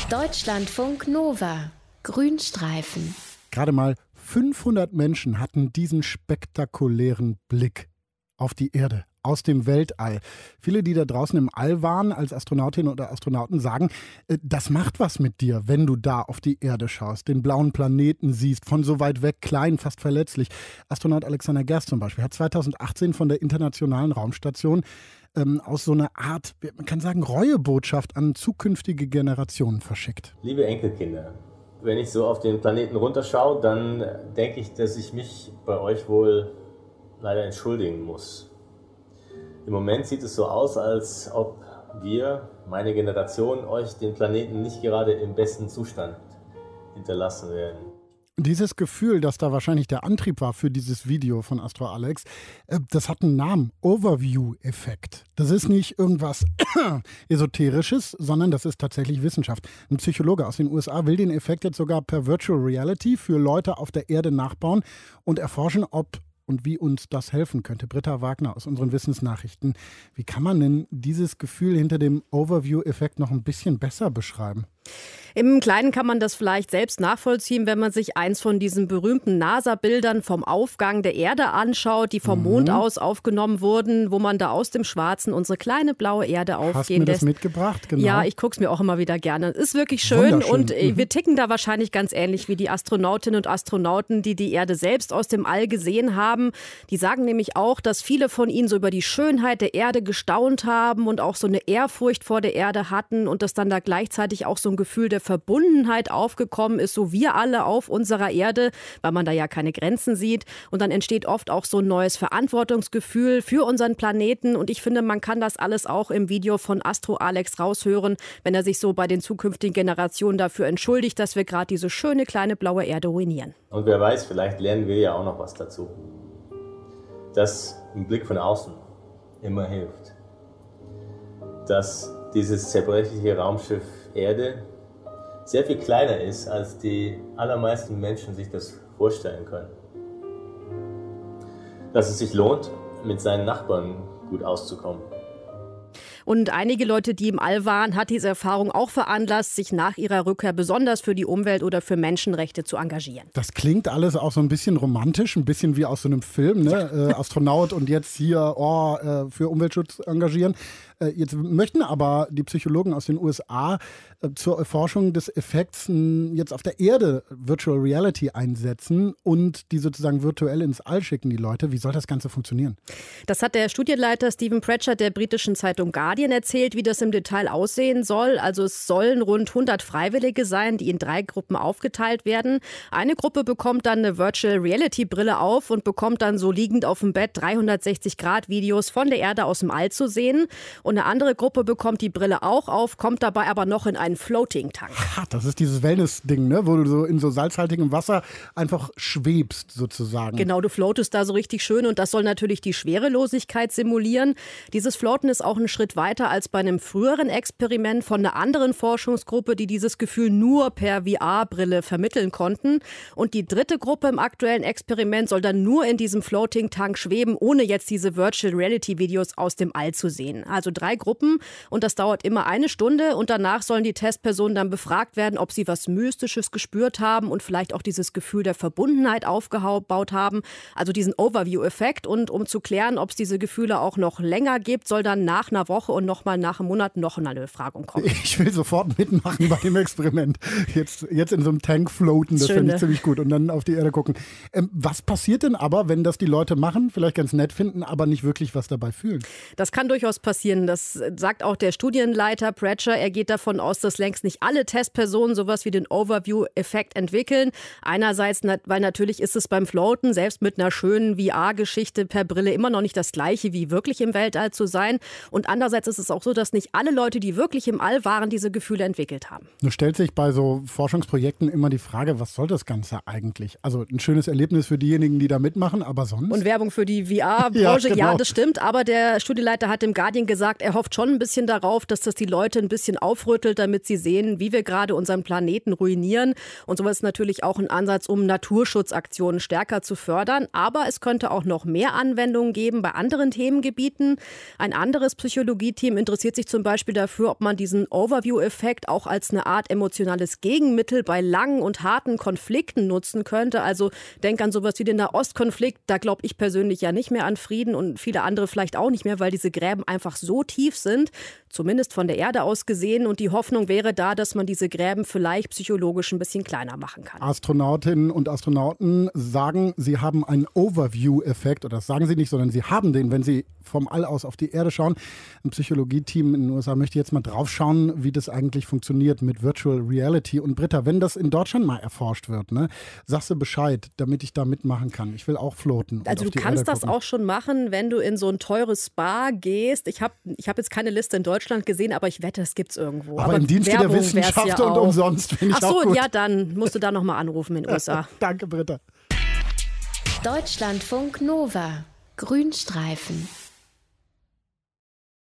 Deutschlandfunk Nova. Grünstreifen. Gerade mal 500 Menschen hatten diesen spektakulären Blick auf die Erde aus dem Weltall. Viele, die da draußen im All waren, als Astronautinnen oder Astronauten, sagen, das macht was mit dir, wenn du da auf die Erde schaust, den blauen Planeten siehst, von so weit weg, klein, fast verletzlich. Astronaut Alexander Gerst zum Beispiel hat 2018 von der Internationalen Raumstation aus so einer Art, man kann sagen, Reuebotschaft an zukünftige Generationen verschickt. Liebe Enkelkinder, wenn ich so auf den Planeten runterschaue, dann denke ich, dass ich mich bei euch wohl leider entschuldigen muss. Im Moment sieht es so aus, als ob wir, meine Generation, euch den Planeten nicht gerade im besten Zustand hinterlassen werden. Dieses Gefühl, dass da wahrscheinlich der Antrieb war für dieses Video von Astro Alex, das hat einen Namen, Overview-Effekt. Das ist nicht irgendwas Esoterisches, sondern das ist tatsächlich Wissenschaft. Ein Psychologe aus den USA will den Effekt jetzt sogar per Virtual Reality für Leute auf der Erde nachbauen und erforschen, ob und wie uns das helfen könnte. Britta Wagner aus unseren Wissensnachrichten. Wie kann man denn dieses Gefühl hinter dem Overview-Effekt noch ein bisschen besser beschreiben? Im Kleinen kann man das vielleicht selbst nachvollziehen, wenn man sich eins von diesen berühmten NASA-Bildern vom Aufgang der Erde anschaut, die vom Mond aus aufgenommen wurden, wo man da aus dem Schwarzen unsere kleine blaue Erde aufgehen lässt. Hast du mir das mitgebracht? Genau. Ja, ich gucke es mir auch immer wieder gerne. Ist wirklich schön und wir ticken da wahrscheinlich ganz ähnlich wie die Astronautinnen und Astronauten, die die Erde selbst aus dem All gesehen haben. Die sagen nämlich auch, dass viele von ihnen so über die Schönheit der Erde gestaunt haben und auch so eine Ehrfurcht vor der Erde hatten und dass dann da gleichzeitig auch so ein Gefühl der Verbundenheit aufgekommen ist, so wir alle auf unserer Erde, weil man da ja keine Grenzen sieht. Und dann entsteht oft auch so ein neues Verantwortungsgefühl für unseren Planeten. Und ich finde, man kann das alles auch im Video von Astro Alex raushören, wenn er sich so bei den zukünftigen Generationen dafür entschuldigt, dass wir gerade diese schöne kleine blaue Erde ruinieren. Und wer weiß, vielleicht lernen wir ja auch noch was dazu. Dass ein Blick von außen immer hilft. Dass dieses zerbrechliche Raumschiff Erde sehr viel kleiner ist, als die allermeisten Menschen sich das vorstellen können. Dass es sich lohnt, mit seinen Nachbarn gut auszukommen. Und einige Leute, die im All waren, hat diese Erfahrung auch veranlasst, sich nach ihrer Rückkehr besonders für die Umwelt oder für Menschenrechte zu engagieren. Das klingt alles auch so ein bisschen romantisch, ein bisschen wie aus so einem Film, ne? Ja. Astronaut und jetzt hier für Umweltschutz engagieren. Jetzt möchten aber die Psychologen aus den USA zur Erforschung des Effekts jetzt auf der Erde Virtual Reality einsetzen und die sozusagen virtuell ins All schicken, die Leute. Wie soll das Ganze funktionieren? Das hat der Studienleiter Stephen Pratchett der britischen Zeitung Guardian erzählt, wie das im Detail aussehen soll. Also es sollen rund 100 Freiwillige sein, die in 3 Gruppen aufgeteilt werden. Eine Gruppe bekommt dann eine Virtual Reality Brille auf und bekommt dann so liegend auf dem Bett 360-Grad-Videos von der Erde aus dem All zu sehen. Und eine andere Gruppe bekommt die Brille auch auf, kommt dabei aber noch in einen Floating-Tank. Das ist dieses Wellness-Ding, ne? Wo du so in so salzhaltigem Wasser einfach schwebst sozusagen. Genau, du floatest da so richtig schön und das soll natürlich die Schwerelosigkeit simulieren. Dieses Floaten ist auch ein Schritt weiter als bei einem früheren Experiment von einer anderen Forschungsgruppe, die dieses Gefühl nur per VR-Brille vermitteln konnten. Und die dritte Gruppe im aktuellen Experiment soll dann nur in diesem Floating-Tank schweben, ohne jetzt diese Virtual Reality-Videos aus dem All zu sehen. Also 3 Gruppen und das dauert immer 1 Stunde und danach sollen die Testpersonen dann befragt werden, ob sie was Mystisches gespürt haben und vielleicht auch dieses Gefühl der Verbundenheit aufgebaut haben, also diesen Overview-Effekt. Und um zu klären, ob es diese Gefühle auch noch länger gibt, soll dann nach einer Woche und nochmal nach einem Monat noch eine Befragung kommen. Ich will sofort mitmachen bei dem Experiment. Jetzt in so einem Tank floaten, das finde ich ziemlich gut und dann auf die Erde gucken. Was passiert denn aber, wenn das die Leute machen, vielleicht ganz nett finden, aber nicht wirklich was dabei fühlen? Das kann durchaus passieren. Das sagt auch der Studienleiter Pratchett. Er geht davon aus, dass längst nicht alle Testpersonen sowas wie den Overview-Effekt entwickeln. Einerseits, weil natürlich ist es beim Floaten, selbst mit einer schönen VR-Geschichte per Brille, immer noch nicht das Gleiche wie wirklich im Weltall zu sein. Und andererseits ist es auch so, dass nicht alle Leute, die wirklich im All waren, diese Gefühle entwickelt haben. Nun stellt sich bei so Forschungsprojekten immer die Frage, was soll das Ganze eigentlich? Also ein schönes Erlebnis für diejenigen, die da mitmachen, aber sonst? Und Werbung für die VR-Branche, ja, das stimmt. Aber der Studienleiter hat dem Guardian gesagt, sagt, er hofft schon ein bisschen darauf, dass das die Leute ein bisschen aufrüttelt, damit sie sehen, wie wir gerade unseren Planeten ruinieren. Und sowas ist natürlich auch ein Ansatz, um Naturschutzaktionen stärker zu fördern. Aber es könnte auch noch mehr Anwendungen geben bei anderen Themengebieten. Ein anderes Psychologie-Team interessiert sich zum Beispiel dafür, ob man diesen Overview-Effekt auch als eine Art emotionales Gegenmittel bei langen und harten Konflikten nutzen könnte. Also denk an sowas wie den Nahostkonflikt. Da glaube ich persönlich ja nicht mehr an Frieden und viele andere vielleicht auch nicht mehr, weil diese Gräben einfach so tief sind, zumindest von der Erde aus gesehen. Und die Hoffnung wäre da, dass man diese Gräben vielleicht psychologisch ein bisschen kleiner machen kann. Astronautinnen und Astronauten sagen, sie haben einen Overview-Effekt. Oder das sagen sie nicht, sondern sie haben den, wenn sie vom All aus auf die Erde schauen. Ein Psychologie-Team in den USA möchte jetzt mal drauf schauen, wie das eigentlich funktioniert mit Virtual Reality. Und Britta, wenn das in Deutschland mal erforscht wird, ne, sagst du Bescheid, damit ich da mitmachen kann. Ich will auch floaten. Also du kannst das auch schon machen, wenn du in so ein teures Spa gehst. Ich hab jetzt keine Liste in Deutschland gesehen, aber ich wette, es gibt es irgendwo. Aber im Dienste der Wissenschaft und umsonst finde ich auch gut. Ja, dann musst du da nochmal anrufen in den USA. Danke, Britta. Deutschlandfunk Nova. Grünstreifen.